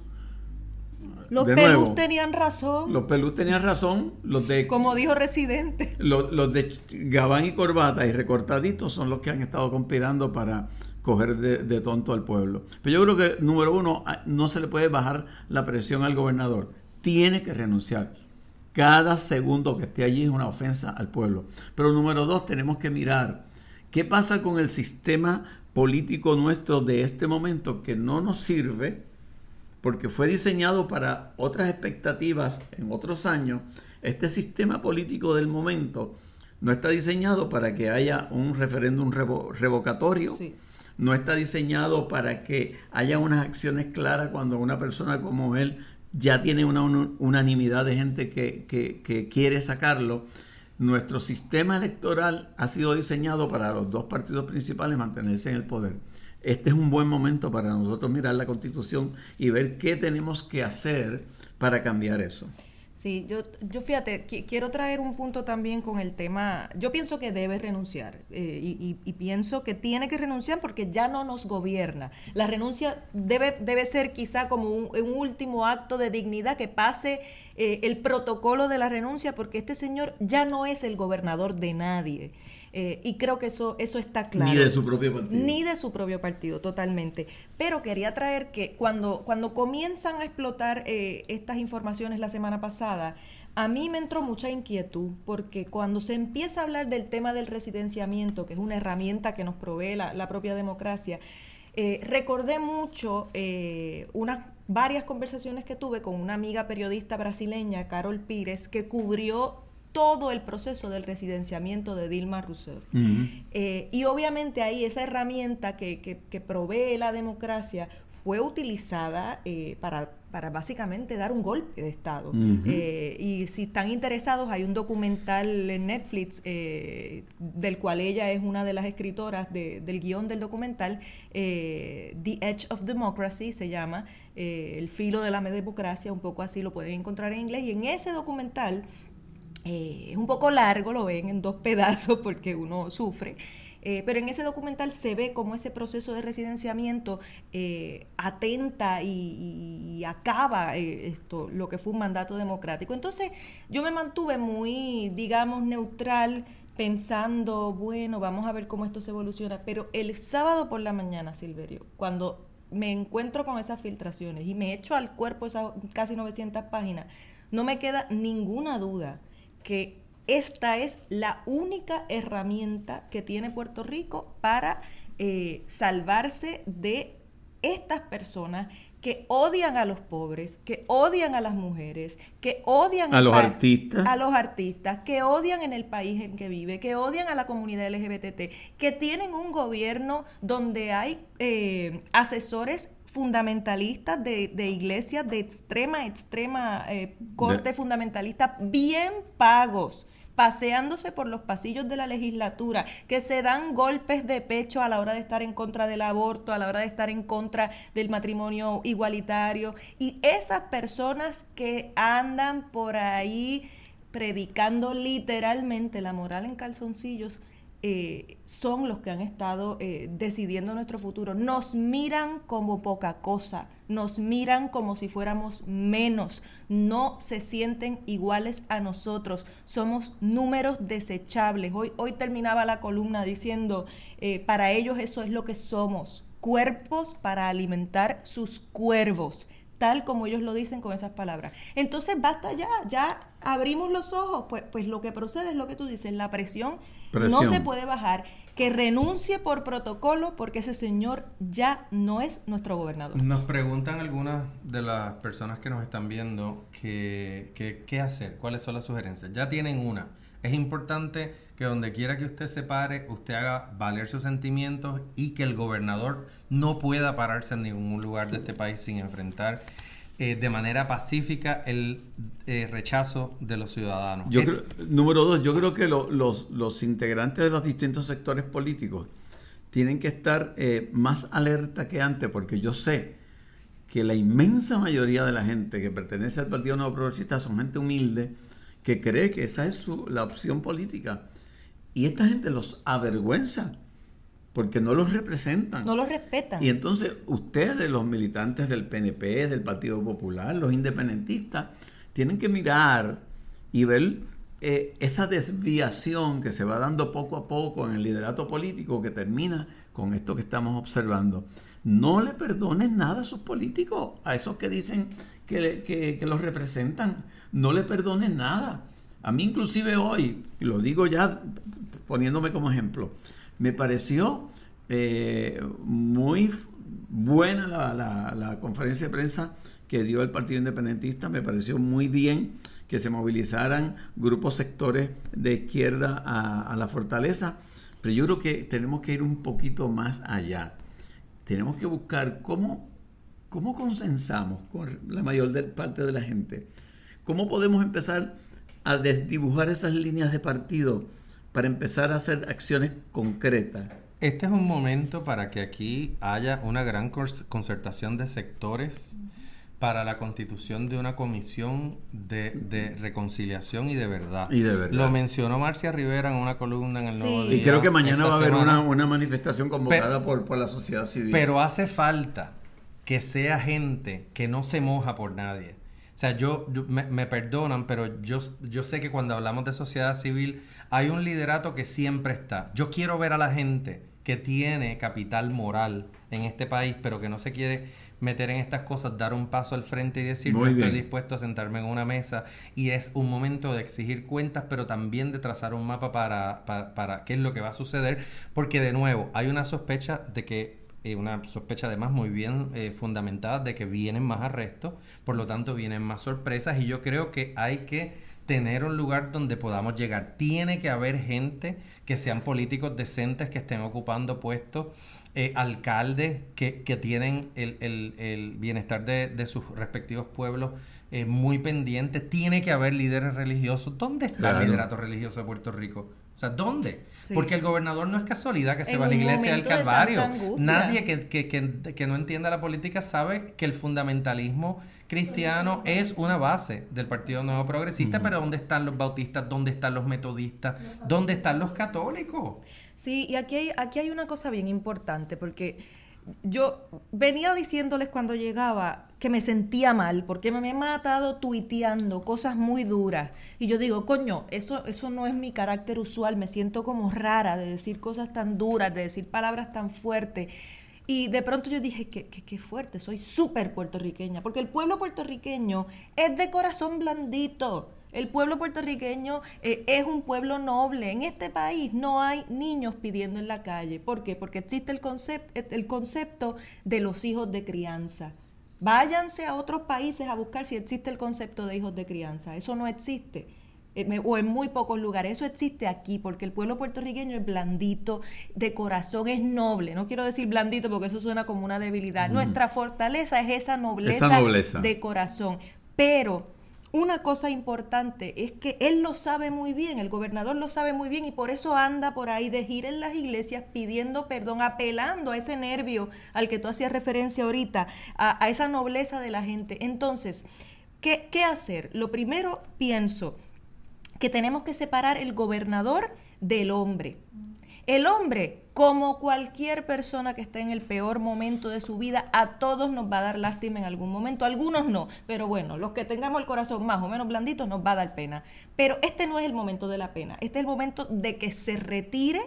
B: Los pelús tenían razón.
A: Los pelús tenían razón.
B: Como dijo Residente.
A: Los de gabán y corbata y recortaditos son los que han estado conspirando para coger de tonto al pueblo. Pero yo creo que, número uno, no se le puede bajar la presión al gobernador. Tiene que renunciar. Cada segundo que esté allí es una ofensa al pueblo. Pero número dos, tenemos que mirar qué pasa con el sistema político nuestro de este momento, que no nos sirve porque fue diseñado para otras expectativas en otros años. Este sistema político del momento no está diseñado para que haya un referéndum revocatorio. Sí. No está diseñado para que haya unas acciones claras cuando una persona como él ya tiene una unanimidad de gente que quiere sacarlo. Nuestro sistema electoral ha sido diseñado para los dos partidos principales mantenerse en el poder. Este es un buen momento para nosotros mirar la Constitución y ver qué tenemos que hacer para cambiar eso.
B: Sí, yo fíjate, quiero traer un punto también con el tema. Yo pienso que debe renunciar y pienso que tiene que renunciar porque ya no nos gobierna. La renuncia debe ser quizá como un último acto de dignidad, que pase el protocolo de la renuncia, porque este señor ya no es el gobernador de nadie. Y creo que eso está claro.
A: Ni de su propio partido.
B: Ni de su propio partido, totalmente. Pero quería traer que cuando comienzan a explotar estas informaciones la semana pasada, a mí me entró mucha inquietud, porque cuando se empieza a hablar del tema del residenciamiento, que es una herramienta que nos provee la propia democracia, recordé mucho varias conversaciones que tuve con una amiga periodista brasileña, Carol Pires, que cubrió todo el proceso del residenciamiento de Dilma Rousseff. Uh-huh. Y obviamente ahí esa herramienta que provee la democracia fue utilizada para básicamente dar un golpe de Estado. Y si están interesados, hay un documental en Netflix del cual ella es una de las escritoras del guión del documental, The Edge of Democracy se llama, El filo de la democracia, un poco así, lo pueden encontrar en inglés. Y en ese documental, es un poco largo, lo ven en 2 pedazos porque uno sufre, pero en ese documental se ve cómo ese proceso de residenciamiento atenta y acaba lo que fue un mandato democrático. Entonces yo me mantuve muy, digamos, neutral, pensando, bueno, vamos a ver cómo esto se evoluciona. Pero el sábado por la mañana, Silverio, cuando me encuentro con esas filtraciones y me echo al cuerpo esas casi 900 páginas, no me queda ninguna duda que esta es la única herramienta que tiene Puerto Rico para salvarse de estas personas que odian a los pobres, que odian a las mujeres, que odian
A: a los artistas,
B: que odian en el país en que vive, que odian a la comunidad LGBT, que tienen un gobierno donde hay asesores fundamentalistas de iglesias de extrema corte fundamentalista, bien pagos, paseándose por los pasillos de la legislatura, que se dan golpes de pecho a la hora de estar en contra del aborto, a la hora de estar en contra del matrimonio igualitario, y esas personas que andan por ahí predicando literalmente la moral en calzoncillos, son los que han estado decidiendo nuestro futuro. Nos miran como poca cosa, nos miran como si fuéramos menos, no se sienten iguales a nosotros, somos números desechables. Hoy terminaba la columna diciendo, para ellos eso es lo que somos, cuerpos para alimentar sus cuervos, tal como ellos lo dicen con esas palabras. Entonces basta ya abrimos los ojos, pues lo que procede es lo que tú dices, la presión no se puede bajar, que renuncie por protocolo porque ese señor ya no es nuestro gobernador.
C: Nos preguntan algunas de las personas que nos están viendo qué hacer, cuáles son las sugerencias. Ya tienen una. Es importante que donde quiera que usted se pare, usted haga valer sus sentimientos y que el gobernador no pueda pararse en ningún lugar de este país sin enfrentar de manera pacífica el rechazo de los ciudadanos.
A: Número 2, yo creo que los integrantes de los distintos sectores políticos tienen que estar más alerta que antes, porque yo sé que la inmensa mayoría de la gente que pertenece al Partido Nuevo Progresista son gente humilde que cree que esa es la opción política. Y esta gente los avergüenza porque no los representan.
B: No los respetan.
A: Y entonces ustedes, los militantes del PNP, del Partido Popular, los independentistas, tienen que mirar y ver esa desviación que se va dando poco a poco en el liderato político que termina con esto que estamos observando. No le perdonen nada a sus políticos, a esos que dicen que los representan. No le perdonen nada. A mí inclusive hoy, y lo digo ya poniéndome como ejemplo, me pareció muy buena la conferencia de prensa que dio el Partido Independentista. Me pareció muy bien que se movilizaran grupos, sectores de izquierda a la fortaleza, pero yo creo que tenemos que ir un poquito más allá. Tenemos que buscar cómo consensamos con la mayor parte de la gente, cómo podemos empezar a desdibujar esas líneas de partido para empezar a hacer acciones concretas.
C: Este es un momento para que aquí haya una gran concertación de sectores para la constitución de una comisión de reconciliación y de verdad. Lo mencionó Marcia Rivera en una columna en El Nuevo Día.
A: Y creo que mañana va a haber una manifestación convocada por la sociedad civil.
C: Pero hace falta que sea gente que no se moja por nadie. O sea, me perdonan, pero yo sé que cuando hablamos de sociedad civil hay un liderato que siempre está. Yo quiero ver a la gente que tiene capital moral en este país, pero que no se quiere meter en estas cosas, dar un paso al frente y decir, yo estoy dispuesto a sentarme en una mesa, y es un momento de exigir cuentas, pero también de trazar un mapa para qué es lo que va a suceder, porque de nuevo, hay una sospecha además muy bien fundamentada de que vienen más arrestos, por lo tanto vienen más sorpresas, y yo creo que hay que tener un lugar donde podamos llegar. Tiene que haber gente que sean políticos decentes, que estén ocupando puestos, alcaldes que tienen el bienestar de sus respectivos pueblos muy pendientes. Tiene que haber líderes religiosos. ¿Dónde está el liderato religioso de Puerto Rico? O sea, ¿dónde? Sí. Porque el gobernador no es casualidad que se va a la iglesia del Calvario. Nadie que no entienda la política sabe que el fundamentalismo cristiano es una base del Partido Nuevo Progresista, pero ¿dónde están los bautistas? ¿Dónde están los metodistas? ¿Dónde están los católicos?
B: Sí, y aquí hay una cosa bien importante, porque yo venía diciéndoles cuando llegaba que me sentía mal, porque me he matado tuiteando cosas muy duras. Y yo digo, coño, eso no es mi carácter usual, me siento como rara de decir cosas tan duras, de decir palabras tan fuertes. Y de pronto yo dije, qué fuerte, soy súper puertorriqueña, porque el pueblo puertorriqueño es de corazón blandito. El pueblo puertorriqueño es un pueblo noble. En este país no hay niños pidiendo en la calle. ¿Por qué? Porque existe el concepto de los hijos de crianza. Váyanse a otros países a buscar si existe el concepto de hijos de crianza. Eso no existe. O en muy pocos lugares. Eso existe aquí, porque el pueblo puertorriqueño es blandito, de corazón, es noble. No quiero decir blandito porque eso suena como una debilidad. Nuestra fortaleza es esa nobleza de corazón. Pero una cosa importante es que él lo sabe muy bien, el gobernador lo sabe muy bien, y por eso anda por ahí de gira en las iglesias pidiendo perdón, apelando a ese nervio al que tú hacías referencia ahorita, a esa nobleza de la gente. Entonces, ¿qué hacer? Lo primero, pienso que tenemos que separar el gobernador del hombre. El hombre, como cualquier persona que esté en el peor momento de su vida, a todos nos va a dar lástima en algún momento, algunos no, pero bueno, los que tengamos el corazón más o menos blandito nos va a dar pena. Pero este no es el momento de la pena, este es el momento de que se retire,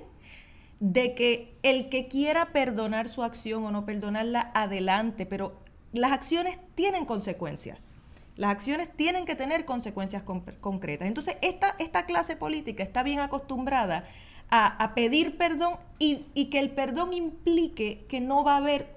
B: de que el que quiera perdonar su acción o no perdonarla, adelante, pero las acciones tienen consecuencias. Las acciones tienen que tener consecuencias concretas. Entonces, esta clase política está bien acostumbrada a pedir perdón y que el perdón implique que no va a haber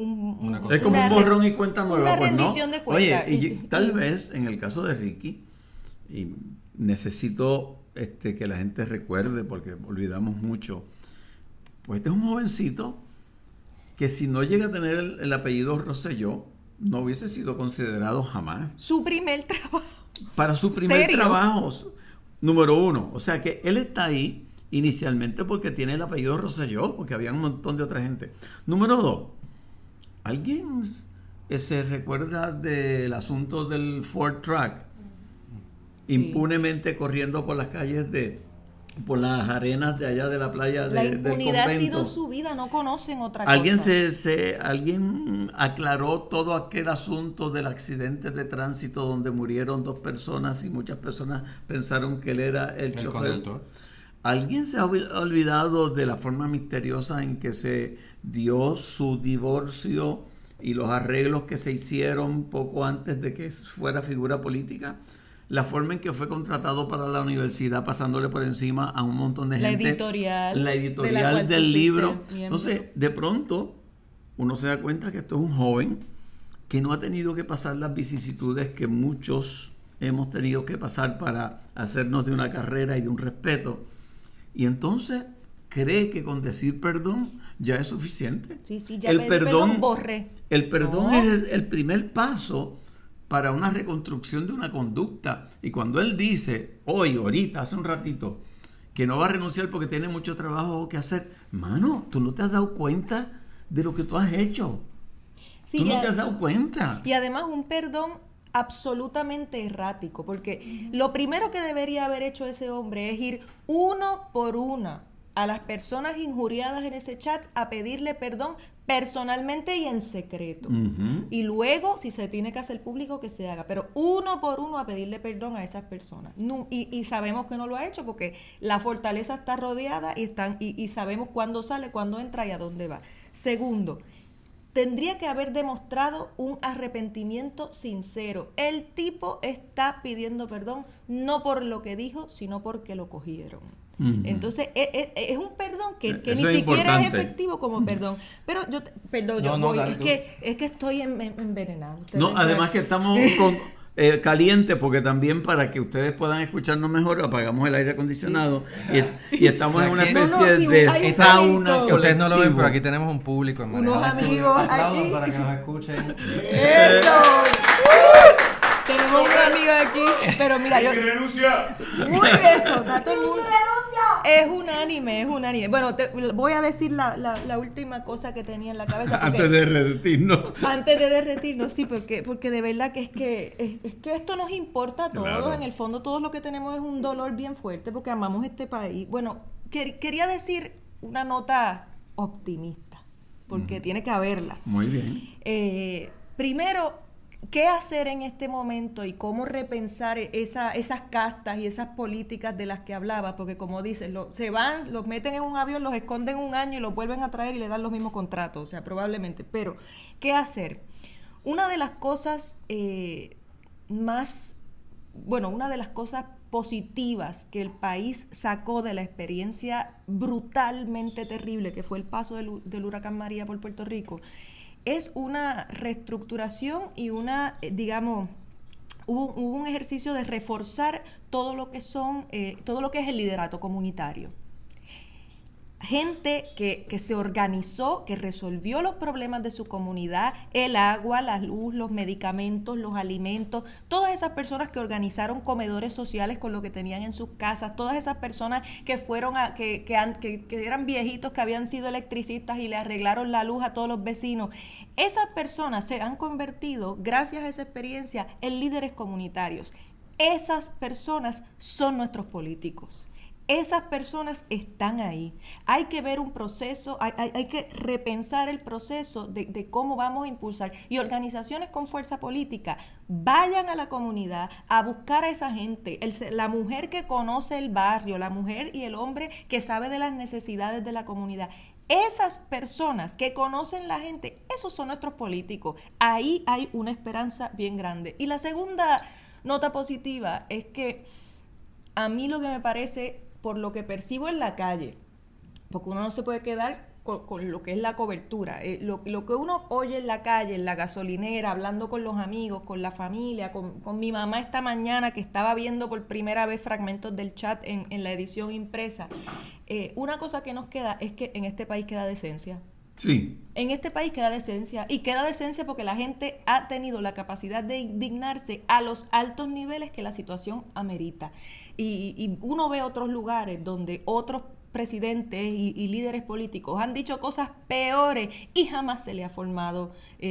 A: es como un borrón y cuenta nueva,
B: una rendición de cuentas.
A: Oye, y tal vez en el caso de Ricky, y necesito que la gente recuerde porque olvidamos mucho, pues este es un jovencito que si no llega a tener el apellido Rosselló, no hubiese sido considerado jamás.
B: Su primer trabajo.
A: Para su primer trabajo, número uno. O sea que él está ahí inicialmente porque tiene el apellido Rosselló, porque había un montón de otra gente. Número dos, ¿alguien se recuerda del asunto del Ford Track? Impunemente corriendo por las calles por las arenas de allá de la playa del convento. La
B: impunidad ha sido su vida, no conocen otra cosa.
A: ¿Alguien aclaró todo aquel asunto del accidente de tránsito donde murieron 2 personas y muchas personas pensaron que él era el chofer? Conductor. ¿Alguien se ha olvidado de la forma misteriosa en que se dio su divorcio y los arreglos que se hicieron poco antes de que fuera figura política? La forma en que fue contratado para la universidad, pasándole por encima a un montón de gente. La editorial del libro. Entonces, de pronto, uno se da cuenta que esto es un joven que no ha tenido que pasar las vicisitudes que muchos hemos tenido que pasar para hacernos de una carrera y de un respeto. Y entonces cree que con decir perdón ya es suficiente.
B: Sí, ya el perdón borre.
A: El perdón es el primer paso para una reconstrucción de una conducta. Y cuando él dice, ahorita, hace un ratito, que no va a renunciar porque tiene mucho trabajo que hacer, mano, tú no te has dado cuenta de lo que tú has hecho. Sí, tú no te has dado cuenta.
B: Y además un perdón absolutamente errático, porque lo primero que debería haber hecho ese hombre es ir uno por una a las personas injuriadas en ese chat a pedirle perdón personalmente y en secreto. Y luego, si se tiene que hacer público, que se haga, pero uno por uno a pedirle perdón a esas personas. Y sabemos que no lo ha hecho porque la fortaleza está rodeada y sabemos cuándo sale, cuándo entra y a dónde va. Segundo, tendría que haber demostrado un arrepentimiento sincero. El tipo está pidiendo perdón no por lo que dijo, sino porque lo cogieron. Entonces es un perdón que ni siquiera es efectivo como perdón. Pero es que estoy envenenado.
A: No, además que estamos caliente, porque también para que ustedes puedan escucharnos mejor apagamos el aire acondicionado y estamos en una especie de sauna.
C: Ustedes no lo ven, pero aquí tenemos un público en
B: unos amigos
C: aplausos
B: aquí
C: para que nos escuchen.
B: ¡Eso! Tenemos un amigo aquí, pero mira, yo... Muy eso, está todo el mundo... Es unánime. Bueno, voy a decir la última cosa que tenía en la cabeza.
A: Antes de derretirnos.
B: Sí, porque de verdad que es que esto nos importa a todos.
A: Claro.
B: En el fondo, todos lo que tenemos es un dolor bien fuerte porque amamos este país. Bueno, quería decir una nota optimista, porque tiene que haberla.
A: Muy bien.
B: Primero, ¿qué hacer en este momento y cómo repensar esas castas y esas políticas de las que hablaba? Porque como dicen, se van, los meten en un avión, los esconden un año y los vuelven a traer y le dan los mismos contratos, o sea, probablemente. Pero, ¿qué hacer? Una de las cosas una de las cosas positivas que el país sacó de la experiencia brutalmente terrible que fue el paso del huracán María por Puerto Rico, es una reestructuración y hubo un ejercicio de reforzar todo lo que es el liderato comunitario. Gente que se organizó, que resolvió los problemas de su comunidad, el agua, la luz, los medicamentos, los alimentos, todas esas personas que organizaron comedores sociales con lo que tenían en sus casas, todas esas personas que fueron que eran viejitos, que habían sido electricistas y le arreglaron la luz a todos los vecinos. Esas personas se han convertido, gracias a esa experiencia, en líderes comunitarios. Esas personas son nuestros políticos. Esas personas están ahí. Hay que ver un proceso, hay que repensar el proceso de cómo vamos a impulsar. Y organizaciones con fuerza política, vayan a la comunidad a buscar a esa gente. La mujer que conoce el barrio, la mujer y el hombre que sabe de las necesidades de la comunidad. Esas personas que conocen la gente, esos son nuestros políticos. Ahí hay una esperanza bien grande. Y la segunda nota positiva es que a mí lo que me parece, por lo que percibo en la calle, porque uno no se puede quedar con lo que es la cobertura, lo que uno oye en la calle, en la gasolinera, hablando con los amigos, con la familia, con mi mamá esta mañana que estaba viendo por primera vez fragmentos del chat en la edición impresa, una cosa que nos queda es que en este país queda decencia.
A: Sí.
B: En este país queda decencia, y queda decencia porque la gente ha tenido la capacidad de indignarse a los altos niveles que la situación amerita. Y uno ve otros lugares donde otros presidentes y líderes políticos han dicho cosas peores y jamás se le ha formado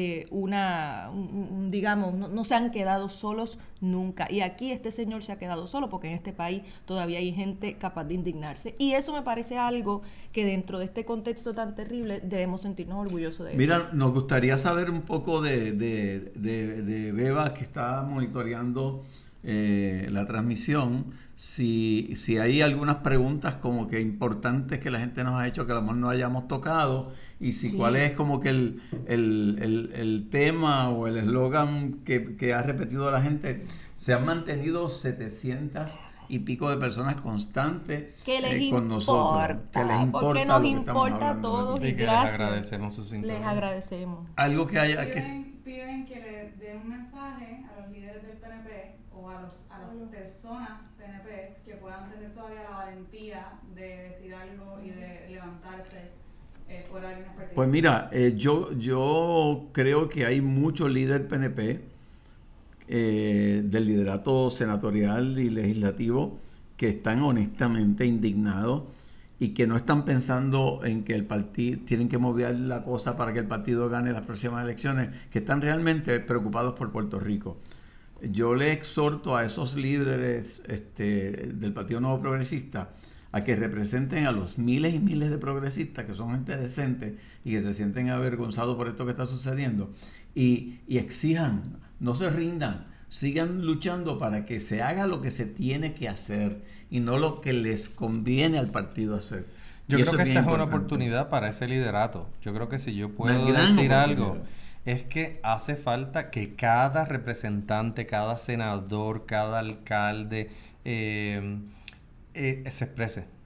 B: digamos, no se han quedado solos nunca. Y aquí este señor se ha quedado solo porque en este país todavía hay gente capaz de indignarse. Y eso me parece algo que dentro de este contexto tan terrible debemos sentirnos orgullosos de eso.
A: Mira, nos gustaría saber un poco de Beba, que está monitoreando la transmisión, si hay algunas preguntas como que importantes que la gente nos ha hecho que a lo mejor no hayamos tocado, y si sí, cuál es como que el tema o el eslogan que ha repetido la gente. Se han mantenido 700 y pico de personas constantes con nosotros. Que les importa,
B: porque nos importa a todos, y gracias.
C: Les agradecemos su sintonía.
B: Les agradecemos.
A: Algo que haya
D: piden que le den un mensaje a los líderes del PNP o a las personas PNPs que puedan tener todavía la valentía de decir algo y de levantarse fuera de líneas partidistas.
A: Pues mira, yo creo que hay muchos líderes PNP del liderato senatorial y legislativo que están honestamente indignados y que no están pensando en que el partido tienen que mover la cosa para que el partido gane las próximas elecciones, que están realmente preocupados por Puerto Rico. Yo le exhorto a esos líderes del Partido Nuevo Progresista a que representen a los miles y miles de progresistas que son gente decente y que se sienten avergonzados por esto que está sucediendo, y exijan, no se rindan, sigan luchando para que se haga lo que se tiene que hacer y no lo que les conviene al partido hacer.
C: Yo creo que esta es una oportunidad para ese liderato. Yo creo que si yo puedo decir algo, es que hace falta que cada representante, cada senador, cada alcalde se exprese.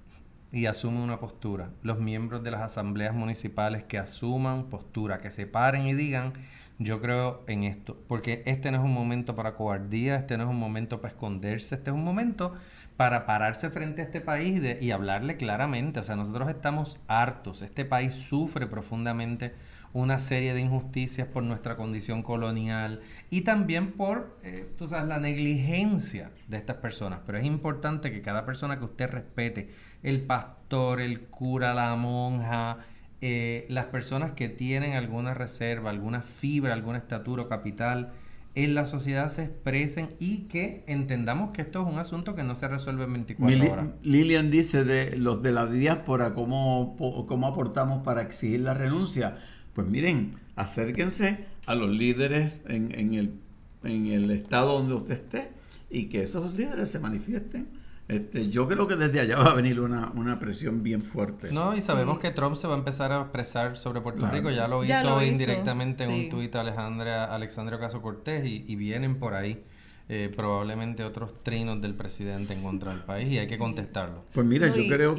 C: y asume una postura. Los miembros de las asambleas municipales que asuman postura, que se paren y digan, yo creo en esto, porque este no es un momento para cobardía, este no es un momento para esconderse, este es un momento para pararse frente a este país y hablarle claramente. O sea, nosotros estamos hartos, este país sufre profundamente una serie de injusticias por nuestra condición colonial y también por, tú sabes, la negligencia de estas personas. Pero es importante que cada persona que usted respete, el pastor, el cura, la monja, las personas que tienen alguna reserva, alguna fibra, alguna estatura o capital en la sociedad se expresen y que entendamos que esto es un asunto que no se resuelve en 24 horas.
A: Lilian dice de los de la diáspora, ¿cómo aportamos para exigir la renuncia? Pues miren, acérquense a los líderes en el estado donde usted esté y que esos líderes se manifiesten. Yo creo que desde allá va a venir una presión bien fuerte.
C: No, y sabemos que Trump se va a empezar a expresar sobre Puerto Rico. Ya lo hizo indirectamente en un tuit a Alexandria Ocasio-Cortez y vienen por ahí probablemente otros trinos del presidente en contra del país y hay que contestarlo.
A: Pues mira, yo creo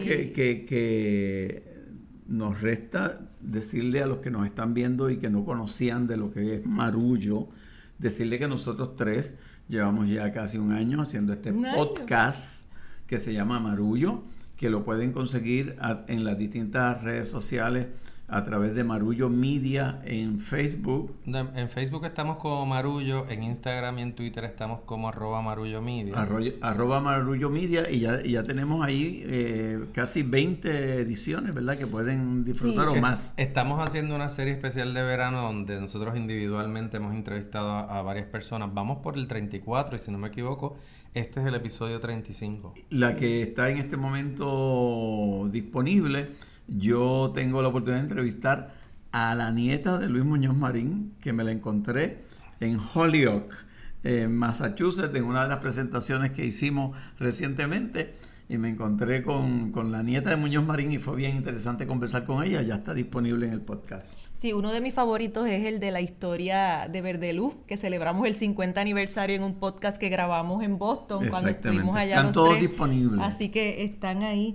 A: que nos resta decirle a los que nos están viendo y que no conocían de lo que es Marullo, decirle que nosotros tres llevamos ya casi un año haciendo este podcast que se llama Marullo, que lo pueden conseguir en las distintas redes sociales a través de Marullo Media en Facebook.
C: En Facebook estamos como Marullo, en Instagram y en Twitter estamos como @MarulloMedia.
A: @MarulloMedia y ya tenemos ahí casi 20 ediciones, ¿verdad? Que pueden disfrutar o más.
C: Estamos haciendo una serie especial de verano donde nosotros individualmente hemos entrevistado a varias personas. Vamos por el 34 y si no me equivoco, este es el episodio 35. La
A: que está en este momento disponible. Yo tengo la oportunidad de entrevistar a la nieta de Luis Muñoz Marín, que me la encontré en Holyoke, en Massachusetts, en una de las presentaciones que hicimos recientemente, y me encontré con la nieta de Muñoz Marín y fue bien interesante conversar con ella. Ya está disponible en el podcast.
B: Sí, uno de mis favoritos es el de la historia de Verdeluz, que celebramos el 50 aniversario en un podcast que grabamos en Boston cuando estuvimos allá.
A: Están todos disponibles.
B: Así que están ahí.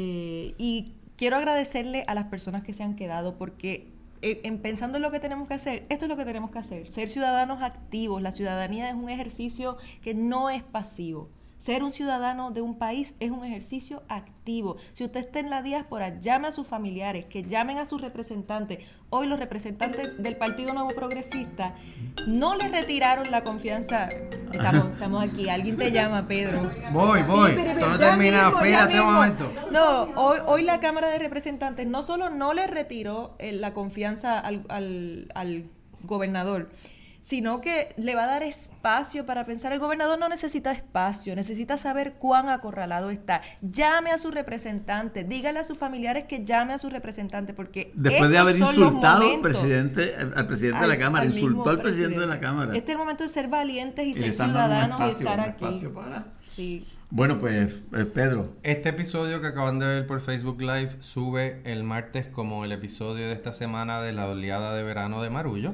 B: Y quiero agradecerle a las personas que se han quedado porque pensando en lo que tenemos que hacer, esto es lo que tenemos que hacer, ser ciudadanos activos. La ciudadanía es un ejercicio que no es pasivo. Ser un ciudadano de un país es un ejercicio activo. Si usted está en la diáspora, llame a sus familiares, que llamen a sus representantes. Hoy los representantes del Partido Nuevo Progresista no le retiraron la confianza. Estamos aquí. Alguien te llama, Pedro.
C: Voy. Esto no terminado. Espérate un momento.
B: No, hoy la Cámara de Representantes no solo no le retiró la confianza al gobernador, sino que le va a dar espacio para pensar. El gobernador no necesita espacio, necesita saber cuán acorralado está. Llame a su representante, dígale a sus familiares que llame a su representante, porque
A: después de haber insultado al presidente de la Cámara, insultó al presidente de la Cámara.
B: Este es el momento de ser valientes y ser ciudadanos y estar aquí. Sí.
A: Bueno, pues Pedro.
C: Este episodio que acaban de ver por Facebook Live sube el martes como el episodio de esta semana de la oleada de verano de Marullo.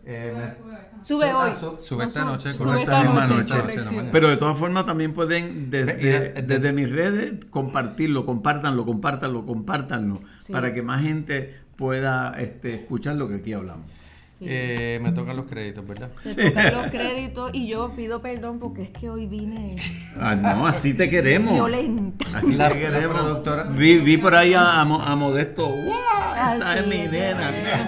B: Sube hoy.
C: Sube esta noche.
A: Sube esta misma noche. Pero de todas formas también pueden desde mis redes compartirlo, compártanlo, sí, para que más gente pueda escuchar lo que aquí hablamos.
B: Sí.
C: Me tocan los créditos, ¿verdad?
B: Te tocan los créditos y yo pido perdón porque es que hoy vine...
A: no, así te queremos.
B: Violenta.
A: Así te queremos. Productora. Vi por ahí a Modesto. ¡Wow! Esa es mi nena.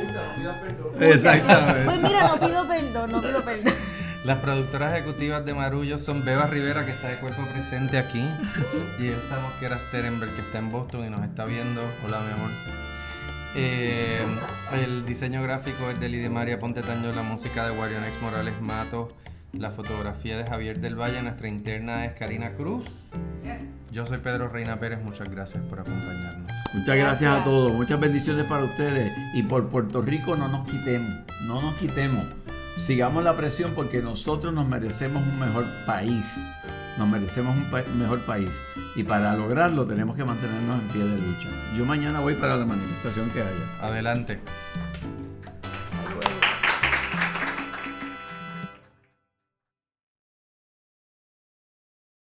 A: Exactamente.
B: Pues mira, no pido perdón.
C: Las productoras ejecutivas de Marullo son Beba Rivera, que está de cuerpo presente aquí, y Elsa Mosquera Sterenberg, que está en Boston y nos está viendo. Hola, mi amor. El diseño gráfico es de Lidia María Pontetaño, la música de Guarionex Morales Matos, la fotografía de Javier del Valle, nuestra interna es Karina Cruz. Yo soy Pedro Reina Pérez, muchas gracias por acompañarnos.
A: Muchas gracias a todos, muchas bendiciones para ustedes y por Puerto Rico no nos quitemos, sigamos la presión porque nosotros nos merecemos un mejor país. Mejor país y para lograrlo tenemos que mantenernos en pie de lucha. Yo mañana voy para la manifestación que haya.
C: Adelante.